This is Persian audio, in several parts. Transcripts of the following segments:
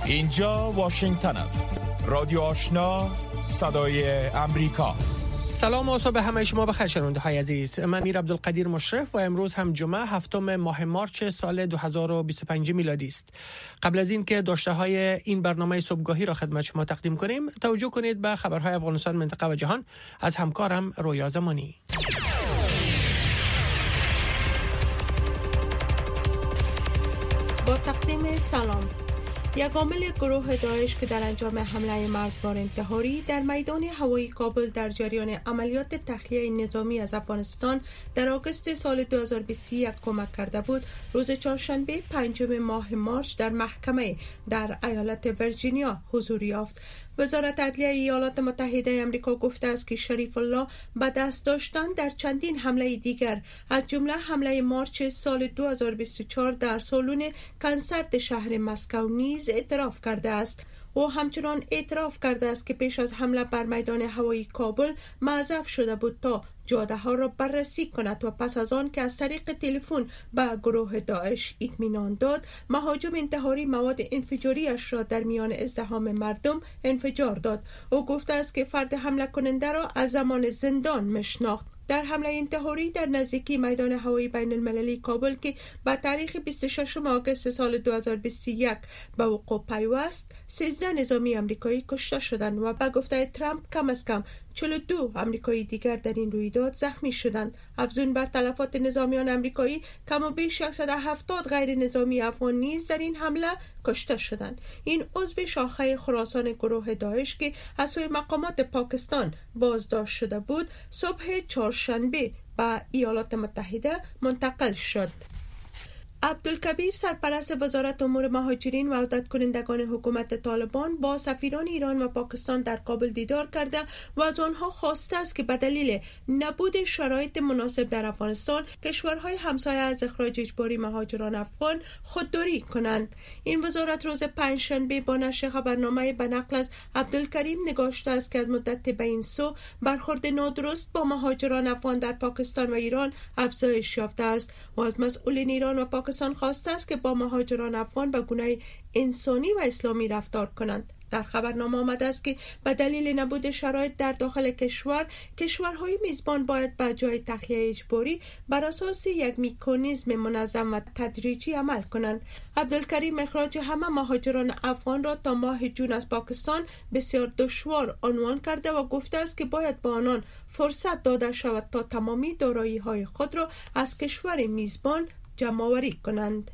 اینجا واشنگتن است. رادیو آشنا، صدای امریکا. سلام و صبح همه شما بخیر شنونده های عزیز. من میر عبدالقدیر مشرف و امروز هم جمعه هفتم ماه مارچ سال 2025 میلادی است. قبل از این که داشته های این برنامه صبحگاهی را خدمت شما تقدیم کنیم، توجه کنید به خبرهای افغانستان، منطقه و جهان از همکارم رویا زمانی. با تقدیم سلام. یک عامل گروه داعش که در انجام حمله مرگبار انتحاری در میدان هوایی کابل در جریان عملیات تخلیه نظامی از افغانستان در آگوست سال 2021 کمک کرده بود، روز چهارشنبه 5 ماه مارچ در محکمه در ایالت ویرجینیا حضور یافت. وزارت عدلیه ایالات متحده آمریکا گفته است که شریف الله به دست داشتن در چندین حمله دیگر از جمله حمله مارچ سال 2024 در سالن کنسرت شهر مسکو نیز اعتراف کرده است. او همچنان اعتراف کرده است که پیش از حمله بر میدان هوایی کابل معذب شده بود تا جاده ها را بررسی کند و پس از آن که از طریق تلفن به گروه داعش اطمینان داد، مهاجم انتحاری مواد انفجاریش را در میان ازدحام مردم انفجار داد. او گفته است که فرد حمله کننده را از زمان زندان میشناخت. در حمله انتحاری در نزدیکی میدان هوایی بین المللی کابل که به تاریخ 26 آگوست سال 2021 به وقوع پیوست، 13 نظامی آمریکایی کشته شدند و به گفته ترامپ کم از کم 42 آمریکایی دیگر در این رویداد زخمی شدند. افزون بر تلفات نظامیان آمریکایی، کم و بیش 170 غیر نظامی افغان نیز در این حمله کشته شدند. این عضو شاخه خراسان گروه داعش که از سوی مقامات پاکستان بازداشت شده بود، صبح چهارشنبه به ایالات متحده منتقل شد. عبدالکبیر، سرپرست وزارت امور مهاجرین و عودت کنندگان حکومت طالبان، با سفیران ایران و پاکستان در کابل دیدار کرده و از آنها خواسته است که به دلیل نبود شرایط مناسب در افغانستان کشورهای همسایه از اخراج اجباری مهاجران افغان خودداری کنند. این وزارت روز پنجشنبه با نشر خبرنامه به نقل از عبدالکریم نگاشته است که از مدت به این سو برخورد نادرست با مهاجران افغان در پاکستان و ایران افزایش یافته است و از مسئولین ایران و پاکستان خواسته است که با مهاجران افغان به گونه انسانی و اسلامی رفتار کنند. در خبرنامه آمده است که به دلیل نبود شرایط در داخل کشورهای میزبان باید به جای تخلیه اجباری بر اساس یک مکانیزم منظم و تدریجی عمل کنند. عبدالکریم اخراج همه مهاجران افغان را تا ماه جون از پاکستان بسیار دشوار عنوان کرده و گفته است که باید به آنان فرصت داده شود تا تمامی دارایی‌های خود را از کشور میزبان جمع‌آوری کنند.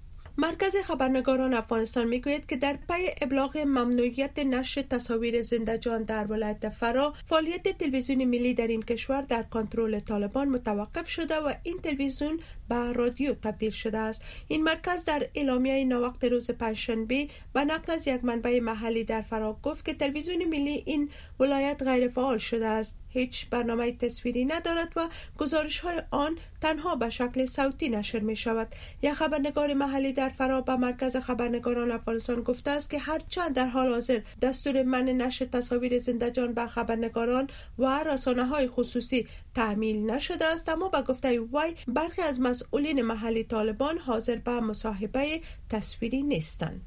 مرکز خبرنگاران افغانستان میگوید که در پی ابلاغ ممنوعیت نشر تصاویر زنده جان در ولایت فرا، فعالیت تلویزیون ملی در این کشور در کنترل طالبان متوقف شده و این تلویزیون به رادیو تبدیل شده است. این مرکز در اعلامیه ناوقت روز پنجشنبه به نقل از یک منبع محلی در فرا گفت که تلویزیون ملی این ولایت غیر فعال شده است، هیچ برنامه تصویری ندارد و گزارش‌های آن تنها به شکل صوتی نشر می شود. یک خبرنگار محلی در فرا به مرکز خبرنگاران افغانستان گفته است که هرچند در حال حاضر دستور منع نشر تصاویر زنده جان به خبرنگاران و رسانه‌های خصوصی تعمیل نشده است، اما به گفته وی برخی از مسئولین محلی طالبان حاضر به مصاحبه تصویری نیستند.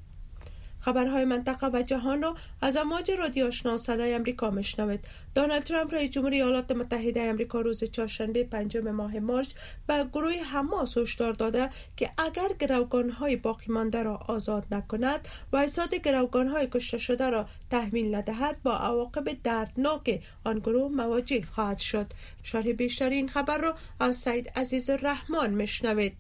خبرهای منطقه و جهان را از امواج رادیو آشنا صدای امریکا میشنوید. دونالد ترامپ رئیس جمهور ایالات متحده آمریکا روز چهارشنبه 5 ماه مارچ به گروه حماس هشدار داده که اگر گروگان‌های باقی مانده را آزاد نکند و اجساد گروگان‌های کشته شده را تحویل ندهد، با عواقب دردناک آن گروه مواجه خواهد شد. شرح بیشتر این خبر را از سید عزیز الرحمن میشنوید.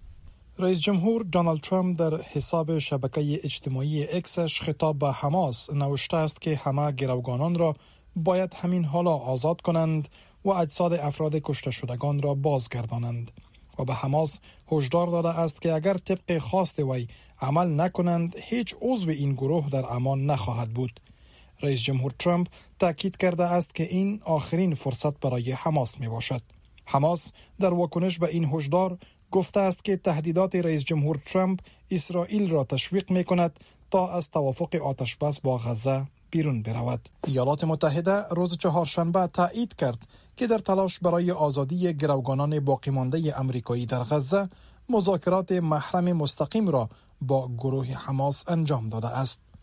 رئیس جمهور دونالد ترامپ در حساب شبکه اجتماعی اکسش خطاب به حماس نوشته است که همه گروگانان را باید همین حالا آزاد کنند و اجساد افراد کشته شدگان را بازگردانند و به حماس هشدار داده است که اگر طبق خواست وی عمل نکنند هیچ عضو این گروه در امان نخواهد بود. رئیس جمهور ترامپ تاکید کرده است که این آخرین فرصت برای حماس می باشد. حماس در واکنش به این هشدار گفته است که تهدیدات رئیس جمهور ترامپ اسرائیل را تشویق می کند تا از توافق آتشبس با غزه بیرون برود. ایالات متحده روز چهارشنبه تایید کرد که در تلاش برای آزادی گروگانان باقی مانده آمریکایی در غزه مذاکرات محرم مستقیم را با گروه حماس انجام داده است.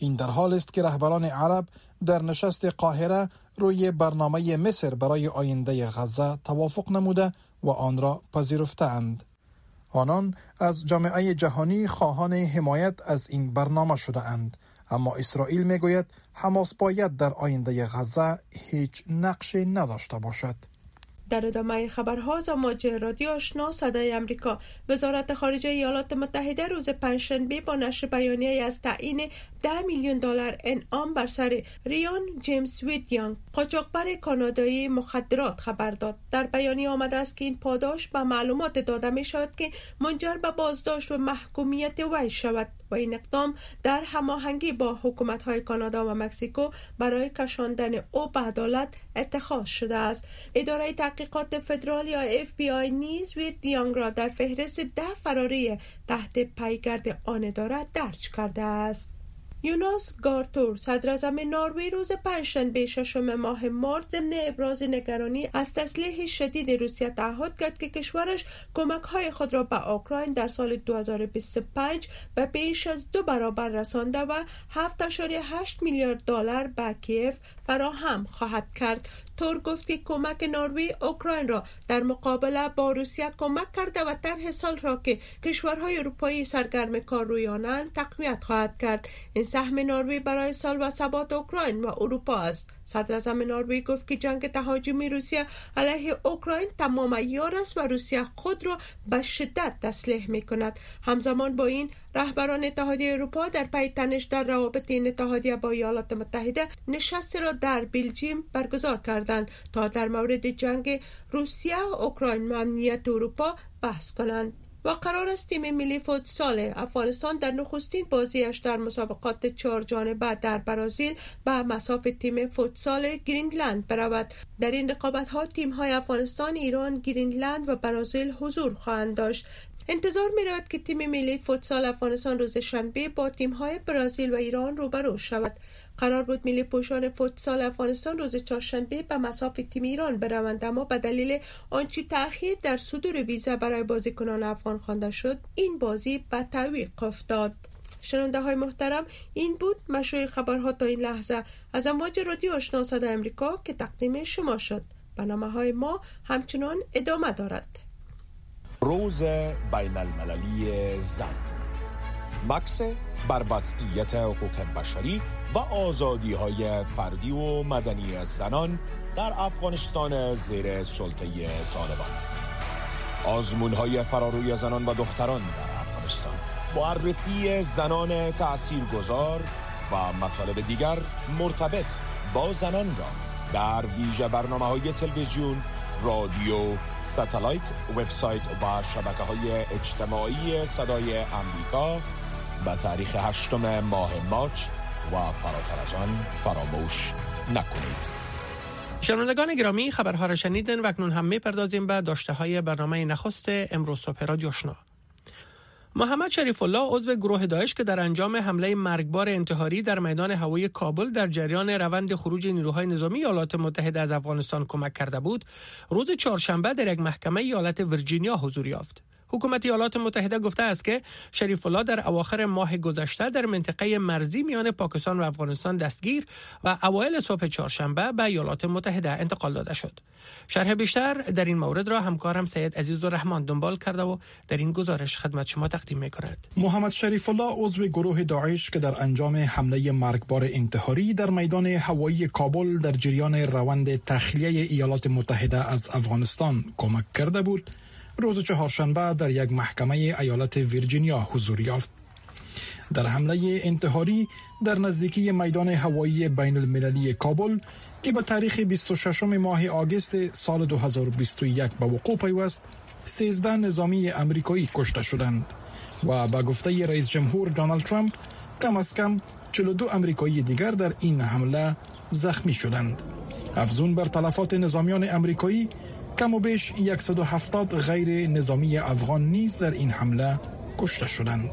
این در حال است که رهبران عرب در نشست قاهره روی برنامه مصر برای آینده غزه توافق نموده و آن را پذیرفتند. آنان از جامعه جهانی خواهان حمایت از این برنامه شده اند، اما اسرائیل میگوید حماس باید در آینده غزه هیچ نقشی نداشته باشد. در ادامه خبرها زماج رادیو آشنا صدای امریکا، وزارت خارجه ایالات متحده روز پنجشنبه با نشر بیانیه از تعیین $10 میلیون انعام بر سر ریان جیمز ویدیانگ، قاچاقبر کانادایی مخدرات خبر داد. در بیانیه آمده است که این پاداش به معلومات داده می شود که منجر به بازداشت و محکومیت وی شود و این اقدام در هماهنگی با حکومت‌های کانادا و مکزیکو برای کشاندن او به عدالت اتخاذ شده است. اداره تحقیقات فدرال یا FBI نیز ویدیانگ را در فهرست 10 فراری تحت پیگرد آن اداره درج کرده است. یوناس گارتور صدراعظم نروژ روز پنجشنبه 6 ماه مارس ضمن ابراز نگرانی از تسلیح شدید روسیه تعهد کرد که کشورش کمک‌های خود را به اوکراین در سال 2025 به بیش از 2 برابر رسانده و $7.8 میلیارد به کیف فراهم خواهد کرد. تور گفت که کمک نروژ اوکراین را در مقابله با روسیه کمک کرده و طرح سال را که کشورهای اروپایی سرگرم کار روی آنند تقویت خواهد کرد. این سهم نروژ برای سال و ثبات اوکراین و اروپا است. صدراعظم نروژ گفت که جنگ تهاجمی روسیه علیه اوکراین تمام عیار است و روسیه خود را به شدت تسلیح می‌کند. همزمان با این رهبران اتحادیه اروپا در پی تنش در روابط این اتحادیه با ایالات متحده نشستی را در بلژیم برگزار کردند تا در مورد جنگ روسیه اوکراین و امنیت اروپا بحث کنند. و قرار است تیم ملی فوتسال افغانستان در نخستین بازیش در مسابقات 4 جانبه در برزیل به مصاف تیم فوتسال گرینلند برود. در این رقابت‌ها تیم‌های افغانستان، ایران، گرینلند و برزیل حضور خواهند داشت. انتظار می‌رود که تیم ملی فوتسال افغانستان روز شنبه با تیم‌های برزیل و ایران روبرو شود. قرار بود ملی پوشان فوتسال افغانستان روز چهارشنبه به مصاف تیم ایران بروند، اما به دلیل آنچه تأخیر در صدور ویزا برای بازیکنان افغان خوانده شد این بازی به تعویق افتاد. شنونده های محترم، این بود مشروع خبرها تا این لحظه از امواج رادیو آشنا صدای امریکا که تقدیم شما شد. برنامه‌های ما همچنان ادامه دارد. روز بین المللی زن، مکس بر وضعیت حقوق بشری و آزادی‌های فردی و مدنی زنان در افغانستان زیر سلطه طالبان. آزمون‌های فراروی زنان و دختران در افغانستان، معرفی زنان تأثیرگذار و مطالب دیگر مرتبط با زنان را در ویژه برنامه‌های تلویزیون، رادیو، ساتلایت، وبسایت و شبکه‌های اجتماعی صدای امریکا به تاریخ 8 ماه مارس و فراتر از آن فراموش نکنید. شنوندگان گرامی، خبرها را شنیدن و اکنون هم می‌پردازیم به داشته‌های برنامه نخست امروز صبح رادیو آشنا. محمد شریف الله عضو گروه داعش که در انجام حمله مرگبار انتحاری در میدان هوایی کابل در جریان روند خروج نیروهای نظامی ایالات متحده از افغانستان کمک کرده بود، روز چهارشنبه در یک محکمه ایالت ویرجینیا حضور یافت. حکومت ایالات متحده گفته است که شریف الله در اواخر ماه گذشته در منطقه مرزی میان پاکستان و افغانستان دستگیر و اوایل صبح چهارشنبه به ایالات متحده انتقال داده شد. شرح بیشتر در این مورد را همکارم سید عزیزالرحمن دنبال کرده و در این گزارش خدمت شما تقدیم می‌کند. محمد شریف الله عضو گروه داعش که در انجام حمله مرگبار انتحاری در میدان هوایی کابل در جریان روند تخلیه ایالات متحده از افغانستان کمک کرده بود، روز چهارشنبه در یک محکمه ایالت ویرجینیا حضور یافت. در حمله انتحاری در نزدیکی میدان هوایی بین المللی کابل که به تاریخ 26 ماه آگوست سال 2021 به وقوع پیوست، 13 نظامی امریکایی کشته شدند و به گفته رئیس جمهور دونالد ترامپ کم از کم 42 امریکایی دیگر در این حمله زخمی شدند. افزون بر تلفات نظامیان امریکایی، کم و بیش 170 غیر نظامی افغان نیز در این حمله کشته شدند.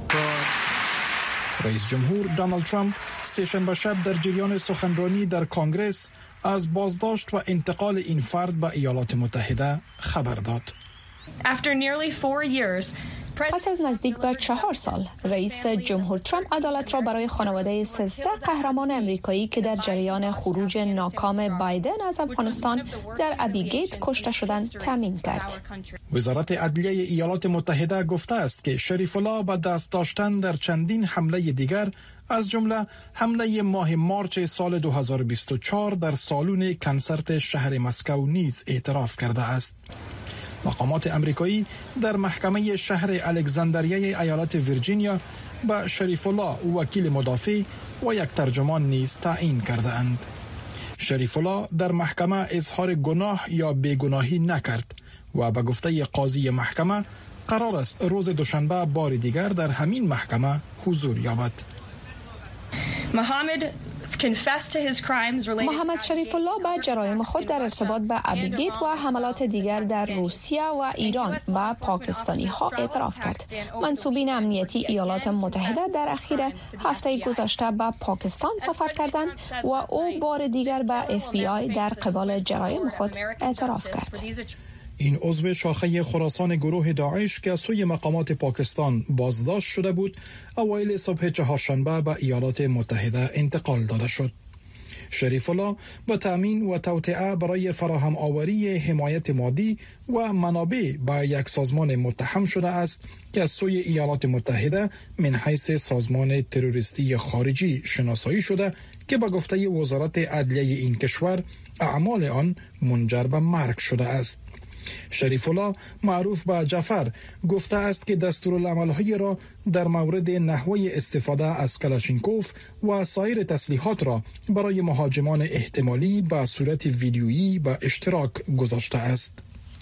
رئیس جمهور دونالد ترامپ سه‌شنبه شب در جریان سخنرانی در کنگره از بازداشت و انتقال این فرد به ایالات متحده خبر داد. After nearly 4 years, پس از نزدیک به 4 سال رئیس جمهور ترامپ عدالت را برای خانواده 13 قهرمان امریکایی که در جریان خروج ناکام بایدن از افغانستان در ابیگیت کشته شدند تامین کرد. وزارت عدلیه ایالات متحده گفته است که شریف الله با دست داشتن در چندین حمله دیگر از جمله حمله ماه مارچ سال 2024 در سالن کنسرت شهر مسکو نیز اعتراف کرده است. مقامات امریکایی در محکمه شهر الکساندریه ایالت ویرجینیا به شریف الله وکیل مدافع و یک ترجمان نیز تعیین کرده اند. شریف الله در محکمه اظهار گناه یا بیگناهی نکرد و به گفته قاضی محکمه قرار است روز دوشنبه بار دیگر در همین محکمه حضور یابد. محمد شریف الله به جرایم خود در ارتباط به ابیگیت و حملات دیگر در روسیه و ایران و پاکستانی ها اعتراف کرد. منصوبین امنیتی ایالات متحده در اخیر هفته گذشته به پاکستان سفر کردند و او بار دیگر به FBI در قبال جرایم خود اعتراف کرد. این عضو شاخه خراسان گروه داعش که از سوی مقامات پاکستان بازداشت شده بود، اوایل صبح چهارشنبه به ایالات متحده انتقال داده شد. شریف الله به تامین و توطئه برای فراهم آوری حمایت مادی و منابع به یک سازمان متهم شده است که از سوی ایالات متحده من حیث سازمان تروریستی خارجی شناسایی شده که به گفته وزارت عدلیه این کشور اعمال آن منجر به مرگ شده است. شریف الله معروف به جعفر گفته است که دستورالعمل‌های را در مورد نحوه استفاده از کلاشینکوف و سایر تسلیحات را برای مهاجمان احتمالی به صورت ویدیویی به اشتراک گذاشته است.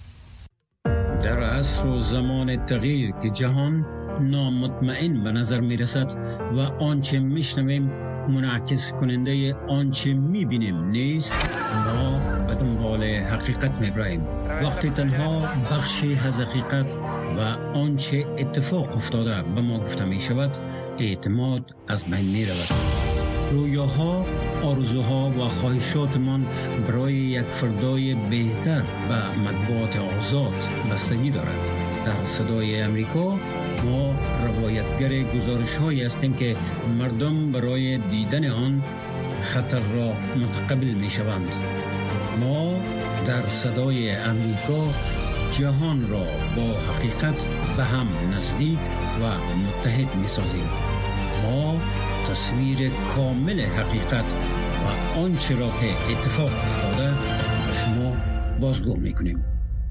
در عصر و زمان تغییر که جهان نامطمئن به نظر می رسد و آنچه می شنویم منعکس کننده آنچه می بینیم نیست، ما به دنبال حقیقت می براییم. وقتی تنها بخشی از حقیقت و آنچه اتفاق افتاده به ما گفته می شود، اعتماد از بین می رود. رویاها، آرزوها و خواهشاتمان برای یک فردای بهتر به مطبوعات آزاد بستگی دارد. در صدای امریکا ما روایتگر گزارش‌هایی هستیم که مردم برای دیدن آن خطر را متقبل می‌شوند. ما در صدای امریکا جهان را با حقیقت به هم نزدیک و متحد می‌سازیم. ما تصویر کامل حقیقت و آنچه را که اتفاق افتاده به شما بازگو می‌کنیم.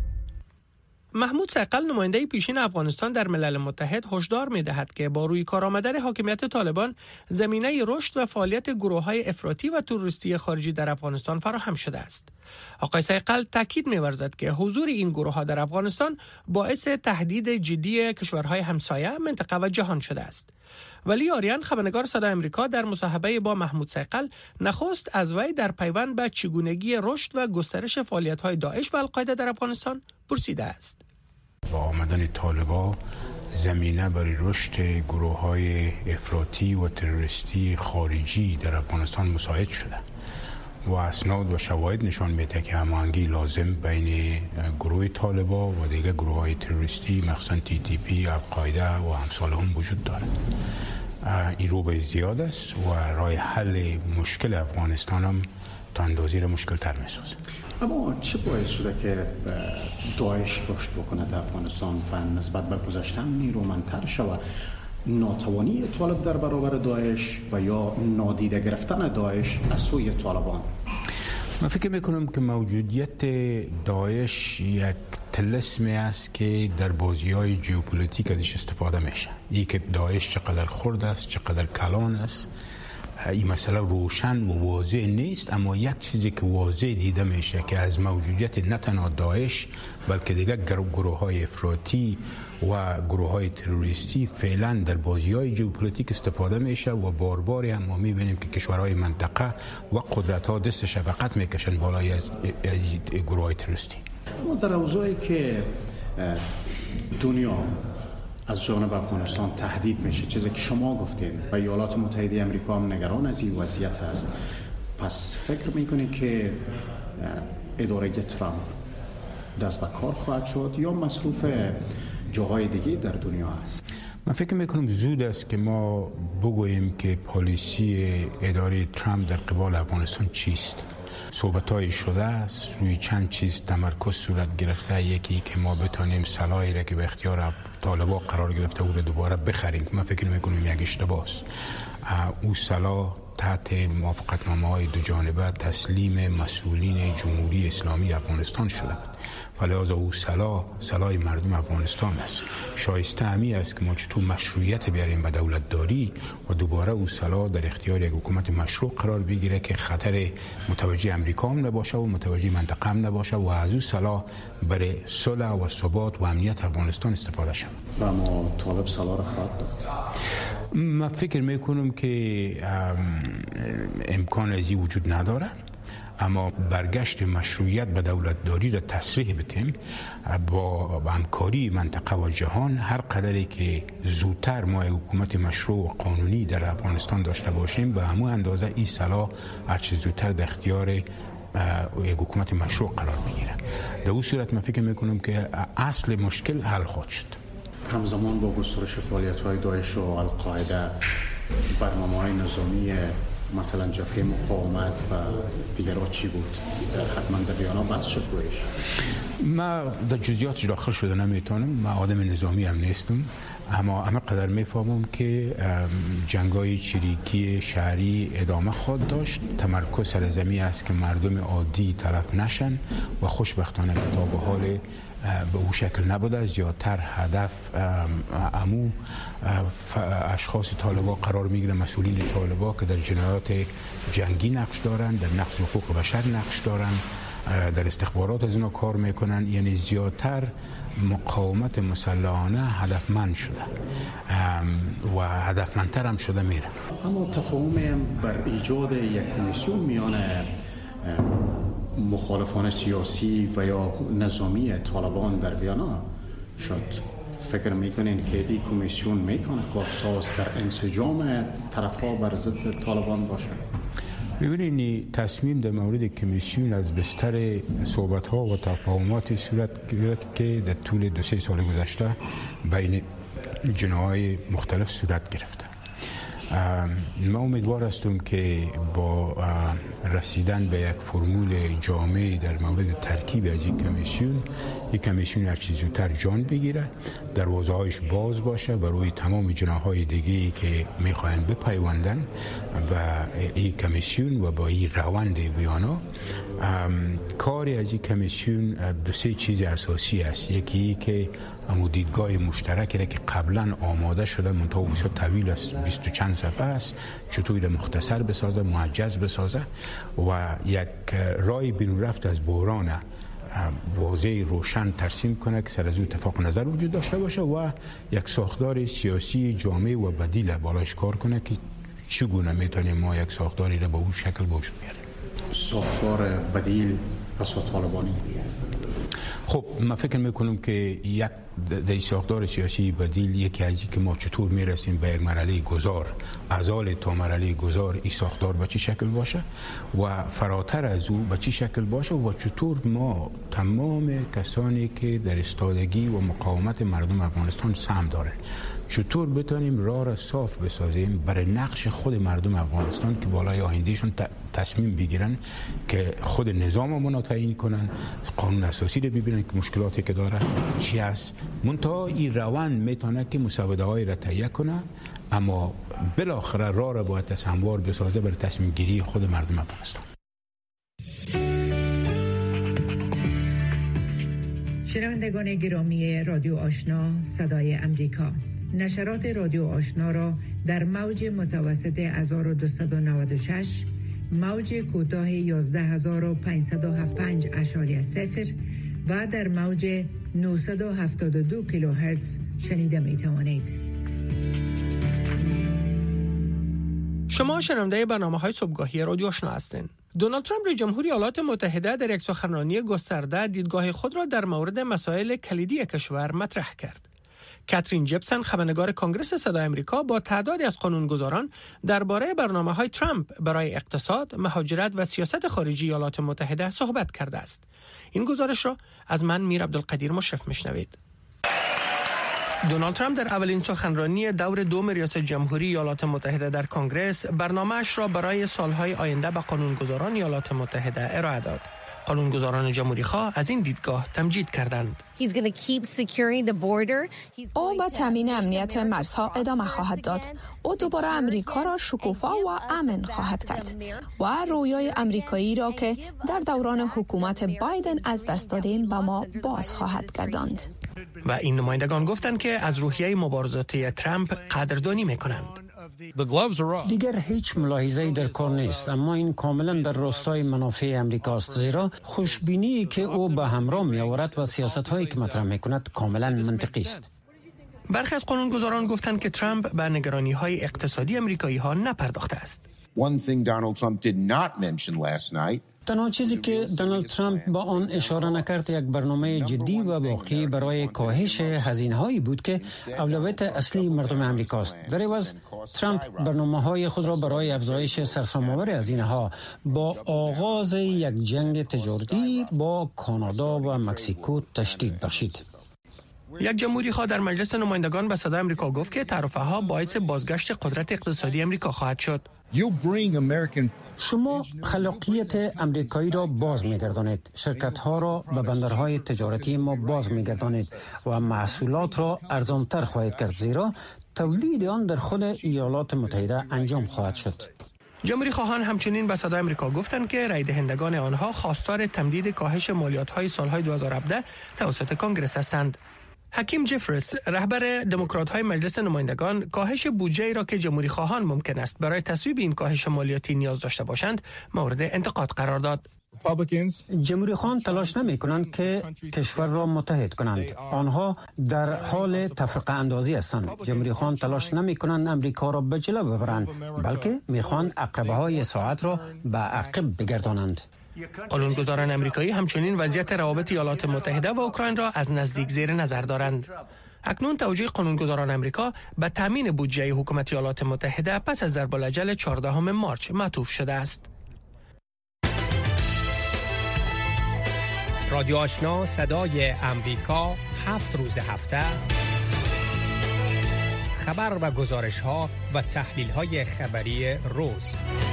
محمود ثقل نماینده پیشین افغانستان در ملل متحد هشدار می‌دهد که با روی کار آمدن حاکمیت طالبان زمینه رشد و فعالیت گروه‌های افراطی و تروریستی خارجی در افغانستان فراهم شده است. آقای ثقل تاکید می‌ورزد که حضور این گروه‌ها در افغانستان باعث تهدید جدی کشورهای همسایه، منطقه و جهان شده است. ولی آریان خبرنگار صدای آمریکا در مصاحبه با محمود ثقل نخست از وی در پیوند به چگونگی رشد و گسترش فعالیت‌های داعش و القاعده در افغانستان پرسیده است. با آمدن طالبان زمینه برای رشد گروه‌های افراطی و تروریستی خارجی در افغانستان مساعد شده و اسناد و شواهد نشان میده که هماهنگی لازم بین گروه طالبان و دیگر گروه‌های تروریستی مخصوصاً TTP، القاعده و امثالهم وجود دارد. این رو به ازدیاد است و راه حل مشکل افغانستان هم تا اندازه‌ای را مشکل تر می‌سازه. اما چه باعث شده که داعش رشد بکنه در افغانستان و نسبت به گذشته نیرومندتر شود؟ ناتوانی طالب در برابر داعش و یا نادیده گرفتن داعش از سوی طالبان؟ من فکر میکنم که موجودیت داعش یک طلسمی است که در بازی‌های ژئوپلیتیک ازش استفاده میشه. این که داعش چقدر خرد است، چقدر کلان است، این مسئله روشن و واضح نیست، اما یک چیزی که واضح دیده میشه که از موجودیت نه تنها داعش بلکه دیگر گروه‌های افراطی و گروه‌های تروریستی فعلا در بازی‌های ژئوپلیتیک استفاده میشه و بار هم ما می‌بینیم که کشورهای منطقه و قدرت‌ها دست شفقت میکشن بالای از گروه‌های تروریستی. اما در اوضاعی که دنیا از جانب افغانستان تهدید میشه، چیزی که شما گفتین و ایالات متحده آمریکا هم نگران از این وضعیت هست، پس فکر میکنید که اداره ترامپ دست به کار خواهد شد یا مصروف جاهای دیگه در دنیا است. من فکر میکنم زود است که ما بگوییم که پالیسی اداره ترامپ در قبال افغانستان چیست. صحبت‌های شده است، روی چند چیز تمرکز صورت گرفته. یکی که ما بتانیم سلاحی را که به اختیار طالبان قرار گرفته او را دوباره بخریم. من فکر میکنم یک اشتباه است. او سلاح تحت موافقتنامه‌های دو جانبه تسلیم مسئولین جمهوری اسلامی افغانستان شده بود. فلذا او سلاح مردم افغانستان است. شایسته همی است که ما چطور مشروعیت بیاریم به دولت داری و دوباره او سلاح در اختیار یک حکومت مشروع قرار بگیره که خطر متوجه امریکا هم نباشه و متوجه منطقه هم نباشه و از او سلاح برای صلح و ثبات و امنیت افغانستان استفاده شود. و ما طالب سلاح را خواهد داد. من فکر میکنم که امکان ازی وجود نداره، اما برگشت مشروعیت به دولت داری را تصریح بتیم با همکاری منطقه و جهان. هر قدری که زودتر ما حکومت مشروع و قانونی در افغانستان داشته باشیم به همون اندازه این سلاح هرچه زودتر در اختیار یک حکومت مشروع قرار بگیره. در اون صورت من فکر میکنم که اصل مشکل حل خواهد شد. همزمان با گسترش فعالیت‌های داعش و القاعده برنامه‌های نظامی مثلا جبهه مقاومت و دیگرها چی بود؟ حتما در بیانا بحث شد رویش. من در جزئیات داخل شده نمیتونم، من آدم نظامی هم نیستم، اما قدر میفهمم که جنگای چریکی شهری ادامه خواهد داشت. تمرکز سر زمین است که مردم عادی طرف نشن و خوشبختانه که تا به حال به او شکل نبوده. زیادتر هدف امو اشخاص طالبان قرار میگیره، مسئولین طالبان که در جنایات جنگی نقش دارن، در نقض حقوق بشر نقش دارن، در استخبارات از اینا کار میکنن. یعنی زیادتر مقاومت مسلحانه هدفمند شده و هدفمندتر هم شده میره. اما تفاهم بر ایجاد یک کمیسیون میان مخالفان سیاسی و یا نظامی طالبان در ویانا شد. فکر میکنین که این کمیسیون میتونه کارساز در انسجام طرفها بر ضد طالبان باشه؟ ببینید تصمیم در مورد کمیسیون از بستر صحبت‌ها و تفاهمات صورت گرفت که در طول 2-3 سال گذشته بین جناح‌های مختلف صورت گرفته. ما امیدوار هستم که با رسیدن به یک فرمول جامع در مورد ترکیب از این کمیسیون هر چیز زودتر جان بگیره، دروازه‌هایش باز باشه برای تمام جناح‌های دیگه‌ای که می‌خواهند بپیوندن به این کمیسیون و با این روند ویانا. کاری از این کمیسیون 2-3 چیز اساسی است. یکی که دیدگاه مشترکی را که قبلا آماده شده منتها بسیار طویل است، 20 و چند صفحه است، چطوری مختصر بسازه، معجز بسازه و یک راه بیرون رفت از بحران واضح روشن ترسیم کنه که سر از اتفاق نظر وجود داشته باشه و یک ساختار سیاسی جامع و بدیل بالاش کار کنه که چگونه میتونیم ما یک ساختاری را به اون شکل وجود بیاریم. ساختار بدیل پس طالبانی. خب من فکر میکنم که یک در ساختار سیاسی بدیل یکی از که ما چطور میرسیم به یک مرحله گذار، ازال تا مرحله گذار این ساختار به چه شکل باشه و فراتر از او به چه شکل باشه و چطور ما تمام کسانی که در استادگی و مقاومت مردم افغانستان سهم دارن چطور بتونیم راه را صاف بسازیم برای نقش خود مردم افغانستان که بالای آیندهشون تصمیم بگیرن که خود نظام رو تعیین کنن، قانون اساسی رو ببینن که مشکلاتی که داره چی است. منتها این روند میتونه که مسابقه های را تهیه کنه، اما بالاخره راه را باید هموار بسازه برای تصمیم گیری خود مردم افغانستان. شنوندگان گرامی رادیو آشنا صدای امریکا، نشرات رادیو آشنا را در موج متوسط 1296 موج کوتاه 11575.0 و در موج 972 کیلوهرتز شنیده می توانید. شما شنونده برنامه‌های صبحگاهی رادیو آشنا هستین. دونالد ترامپ رئیس جمهور ایالات متحده در یک سخنرانی گسترده دیدگاه خود را در مورد مسائل کلیدی کشور مطرح کرد. کاترین جپسن خبرنگار کنگره صدای آمریکا با تعدادی از قانونگذاران درباره برنامه‌های ترامپ برای اقتصاد، مهاجرت و سیاست خارجی ایالات متحده صحبت کرده است. این گزارش را از من میر عبدالقدیر مشرف میشنوید. دونالد ترامپ در اولین سخنرانی دور دوم ریاست جمهوری ایالات متحده در کنگره برنامه‌اش را برای سالهای آینده به قانونگذاران ایالات متحده ارائه داد. قانونگذاران جمهوری‌خواه از این دیدگاه تمجید کردند. او به تامین امنیت مرزها ادامه خواهد داد. او دوباره امریکا را شکوفا و امن خواهد کرد و رویای امریکایی را که در دوران حکومت بایدن از دست دادیم به ما باز خواهد گرداند. و این نمایندگان گفتند که از روحیه مبارزاتی ترامپ قدردانی می‌کنند. دیگر هیچ ملاحظه‌ای در کار نیست، اما این کاملا در راستای منافع امریکاست، زیرا خوشبینی که او به همراه می‌آورد و سیاست‌هایی که مطرح می‌کند کاملا منطقی است. برخی از قانونگذاران گفتند که ترامپ به نگرانی‌های اقتصادی آمریکایی‌ها نپرداخته است. تنها چیزی که دونالد ترامپ با آن اشاره نکرد یک برنامه جدی و واقعی برای کاهش هزینه‌هایی بود که اولویت اصلی مردم امریکاست. در عوض ترامپ برنامه‌های خود را برای افزایش سرسام‌آور هزینه‌ها با آغاز یک جنگ تجاری با کانادا و مکزیکو تشدید بخشید. یک جمهوری خواه در مجلس نمایندگان به صدای آمریکا گفت که تعرفه‌ها باعث بازگشت قدرت اقتصادی آمریکا خواهد شد. شما خلاقیت امریکایی را باز می‌گردانید، شرکت‌ها را به بندرهای تجارتی ما باز می‌گردانید و محصولات را ارزان‌تر خواهید کرد، زیرا تولید آن در خود ایالات متحده انجام خواهد شد. جمهوری خواهان همچنین به صدای آمریکا گفتند که رای دهندگان آنها خواستار تمدید کاهش مالیات‌های سال‌های 2017 توسط کنگره هستند. حکیم جفرس، رهبر دموکرات‌های مجلس نمایندگان، کاهش بودجه‌ای را که جمهوری خواهان ممکن است برای تصویب این کاهش مالیاتی نیاز داشته باشند، مورد انتقاد قرار داد. جمهوری خواهان تلاش نمی کنند که کشور را متحد کنند. آنها در حال تفرقه اندازی هستند. جمهوری خواهان تلاش نمی کنند امریکا را به جلو ببرند، بلکه می خواهند عقبه های ساعت را به عقب بگردانند. قانونگذاران امریکایی همچنین وضعیت روابط ایالات متحده و اوکراین را از نزدیک زیر نظر دارند. اکنون توجه قانونگذاران امریکا به تامین بودجه حکومت ایالات متحده پس از ضرب الاجل 14 مارچ معطوف شده است. رادیو آشنا صدای امریکا 7 روز هفته خبر و گزارش‌ها و تحلیل‌های خبری روز.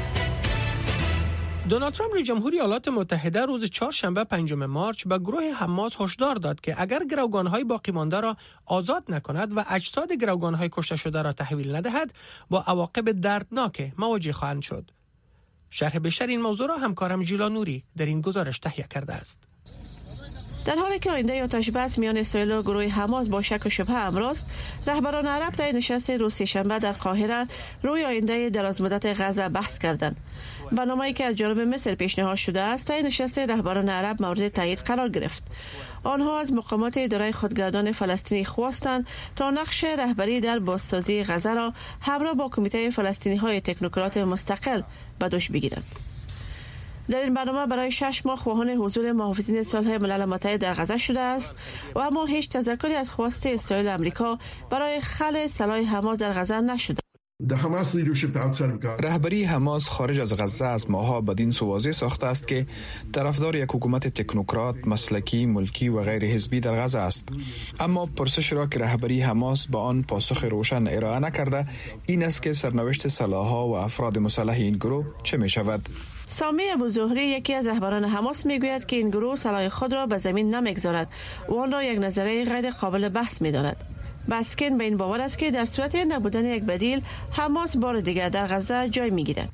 دونالد ترامپ رئیس جمهور ایالات متحده روز چهارشنبه 5 مارچ به گروه حماس هشدار داد که اگر گروگان‌های باقی مانده را آزاد نکند و اجساد گروگان‌های کشته شده را تحویل ندهد، با عواقب دردناک مواجه خواهند شد. شرح بیشتر این موضوع را همکارم جیلا نوری در این گزارش تهیه کرده است. در حالی که آینده آتش بس میان اسرائیل و گروه حماس با شک و شبهه امروز، رهبران عرب در نشست روز سه‌شنبه در قاهره روی آینده درازمدت غزه بحث کردند. برنامه‌ای که از جانب مصر پیشنهاد شده است، در نشست رهبران عرب مورد تایید قرار گرفت. آنها از مقامات اداره خودگردان فلسطینی خواستند تا نقش رهبری در بازسازی غزه را همراه با کمیته فلسطینی‌های تکنوکرات مستقل به دوش بگیرند. در این برنامه برای 6 ماه خواهان حضور محافظین صلح ملل متحد در غزه شده است و اما هیچ تذکری از خواست اسرائیل و آمریکا برای خلع سلاح حماس در غزه نشده. رهبری حماس خارج از غزه از ماه‌ها بدین سو واضح ساخته است که طرفدار یک حکومت تکنوکرات، مسلکی، ملکی و غیر حزبی در غزه است. اما پرسش را که رهبری حماس با آن پاسخ روشن ارائه نکرده این است که سرنوشت سلاح‌ها و افراد مسلح این گروه چه می شود؟ سامی ابوزهری یکی از رهبران حماس میگوید که این گروه سلاح خود را به زمین نمیگذارد و آن را یک نظریه غیر قابل بحث می‌داند. بسکن به این باور است که در صورت نبودن یک بدیل، حماس بار دیگر در غزه جای می‌گیرد.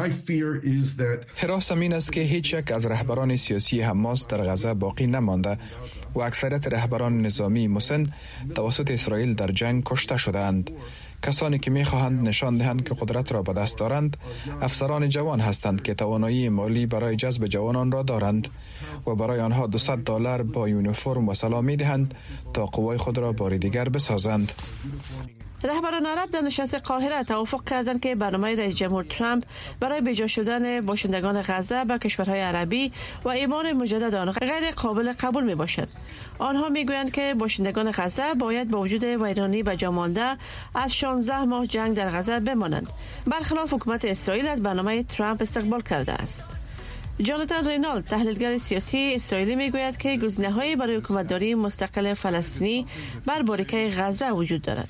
حراسم این است که هیچ یک از رهبران سیاسی حماس در غزه باقی نمانده و اکثریت رهبران نظامی مسن توسط اسرائیل در جنگ کشته شدند. کسانی که می‌خواهند نشان دهند که قدرت را به دست دارند، افسران جوان هستند که توانایی مالی برای جذب جوانان را دارند و برای آنها $200 با یونیفرم و سلاح می‌دهند تا قوای خود را بار دیگر بسازند. رهبران عرب در نشست قاهره توافق کردند که برنامه رئیس جمهور ترامپ برای بجا شدن باشندگان غزه به کشورهای عربی و اعمار مجدد آنها غیر قابل قبول می باشد. آنها می گویند که باشندگان غزه باید با وجود ویرانی به جا مانده از 16 ماه جنگ در غزه بمانند. برخلاف حکومت اسرائیل از برنامه ترامپ استقبال کرده است. جاناتان رینالد تحلیلگر سیاسی اسرائیلی میگوید که گزینه‌هایی برای حکومتداری مستقل فلسطینی بر باریکه غزه وجود دارد.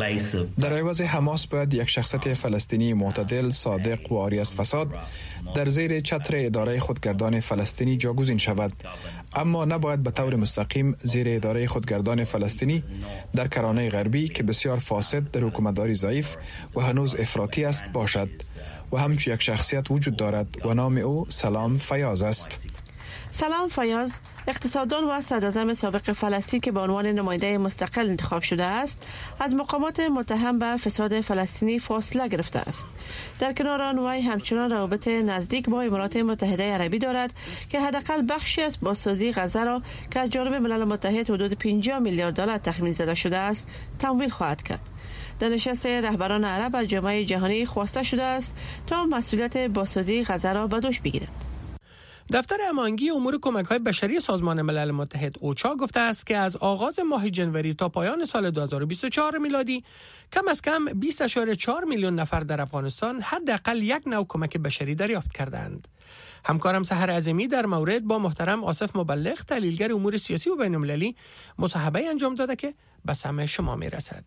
در عوض حماس باید یک شخصیت فلسطینی معتدل، صادق و عاری از فساد در زیر چتر اداره خودگردان فلسطینی جاگزین شود، اما نباید به طور مستقیم زیر اداره خودگردان فلسطینی در کرانه غربی که بسیار فاسد، در حکومتداری ضعیف و هنوز افراطی است باشد. و همچون یک شخصیت وجود دارد و نام او سلام فیاض است. سلام فیاض اقتصاددان و صدراعظم سابق فلسطین که به عنوان نماینده مستقل انتخاب شده است، از مقامات متهم به فساد فلسطینی فاصله گرفته است. در کنار آن وی همچنان روابط نزدیک با امارات متحده عربی دارد که حداقل بخشی از بازسازی غزه را که از جانب ملل متحد حدود 50 میلیارد دلار تخمین زده شده است تمویل خواهد کرد. در نشست رهبران عرب از جامعه جهانی خواسته شده است تا مسئولیت بازسازی غزه را به دوش بگیرد. دفتر امانگی امور کمک‌های بشری سازمان ملل متحد اوچا گفته است که از آغاز ماه جنوری تا پایان سال 2024 میلادی کم از کم 20.4 میلیون نفر در افغانستان حداقل یک نوع کمک بشری دریافت کردند. همکارم سحر عظیمی در مورد با محترم آصف مبلغ تحلیلگر امور سیاسی و بین‌المللی مصاحبه انجام داده که به سمع شما میرسد.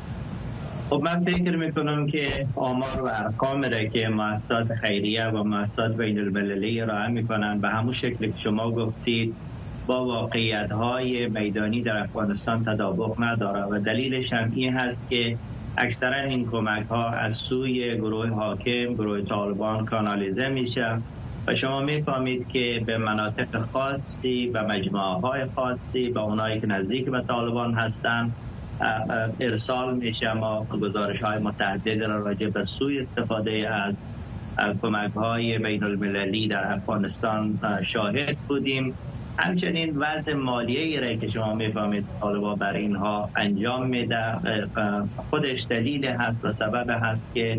خب من فکر میکنم که آمار و ارقام را که مؤسسات خیریه و مؤسسات بین المللی ارائه میکنن به همون شکل که شما گفتید با واقعیت‌های میدانی در افغانستان تطابق نداره و دلیلش هم این هست که اکثرا این کمک‌ها از سوی گروه حاکم، گروه طالبان کانالیزه میشه و شما میفهمید که به مناطق خاصی و مجموعه‌های خاصی به اونایی که نزدیک به طالبان هستن ارسال میشه. ما گزارش‌های متعدد را راجع به سوء استفاده از کمک‌های بین المللی در افغانستان شاهد بودیم. همچنین وضع مالیه‌ای را که شما میفهمید طالبان بر اینها انجام میده خودش دلیل هست و سبب هست که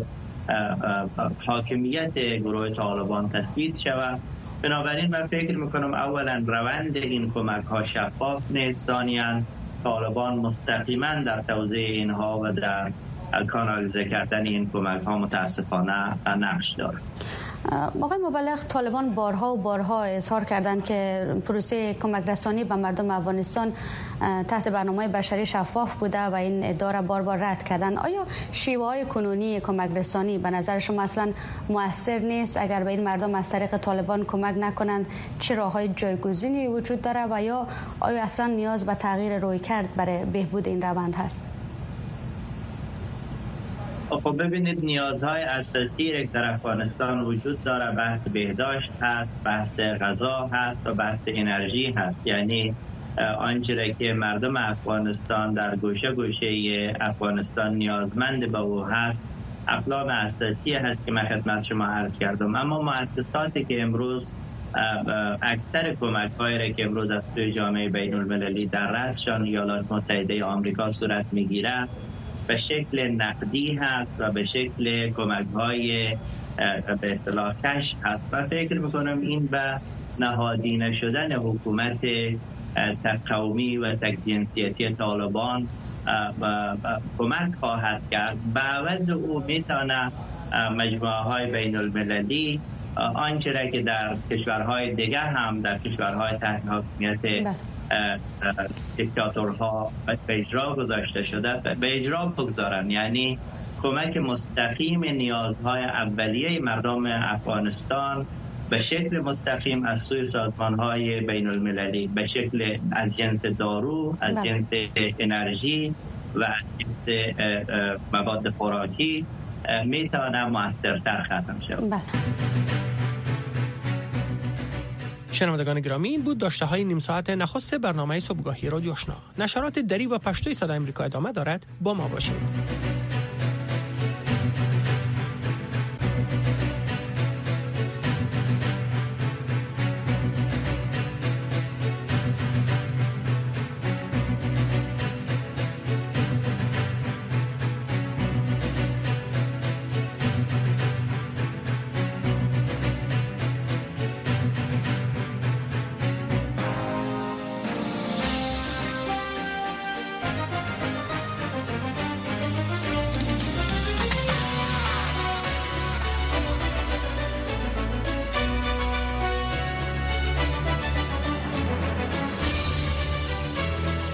حاکمیت گروه طالبان تثبیت شود. بنابراین من فکر میکنم اولا روند این کمک‌ها شفاف نیست، ثانیاً طالبان مستقیما در توزیع اینها و در کانالیزه کردن این کمک‌ها متاسفانه نقش دارد. آقای مبلغ، طالبان بارها اظهار کردند که پروسه کمک رسانی به مردم افغانستان تحت برنامه بشری شفاف بوده و این ادعا را بار رد کردند. آیا شیوه‌های کنونی کمک رسانی به نظر شما اصلا مؤثر نیست؟ اگر به این مردم از طریق طالبان کمک نکنند چه راه‌های جایگزینی وجود داره و یا آیا اصلا نیاز به تغییر رویکرد برای بهبود این روند هست؟ خب ببینید نیازهای اساسی در افغانستان وجود داره. بحث بهداشت هست، بحث غذا هست و بحث انرژی هست. یعنی آنچه که مردم افغانستان در گوشه افغانستان نیازمند به او هست اقلام اساسی هست که من خدمت شما عرض کردم. اما مؤسساتی که امروز اکثر کمک‌هایی را که امروز از سوی جامعه بین المللی در رأسشان ایالات متحده آمریکا صورت میگیره به شکل نقدی هست و به شکل کمک‌های به اصطلاح کش هست و فکر میکنم این به نهادینه شدن حکومت تقومی و تک‌جنسیتی طالبان کمک خواهد کرد. به عوض او میتونه مجموعه‌های بین المللی آنچه را که در کشورهای دیگر هم در کشورهای تحت حاکمیت دیکتاتورها به اجرا گذاشته شده به اجرا بگذارن، یعنی کمک مستقیم نیازهای اولیه مردم افغانستان به شکل مستقیم از سوی سازمانهای بین المللی به شکل از جنس دارو، از جنس انرژی و از جنس مواد خوراکی میتونه موثرتر ختم شود. شنوندگان گرامی، این بود داشته های نیم ساعت نخست برنامه صبحگاهی رادیو آشنا. نشرات دری و پشتوی صدای آمریکا ادامه دارد. با ما باشید.